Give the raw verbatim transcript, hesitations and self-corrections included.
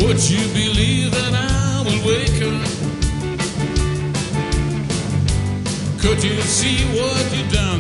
Would you believe that I will wake up? Could you see what you've done?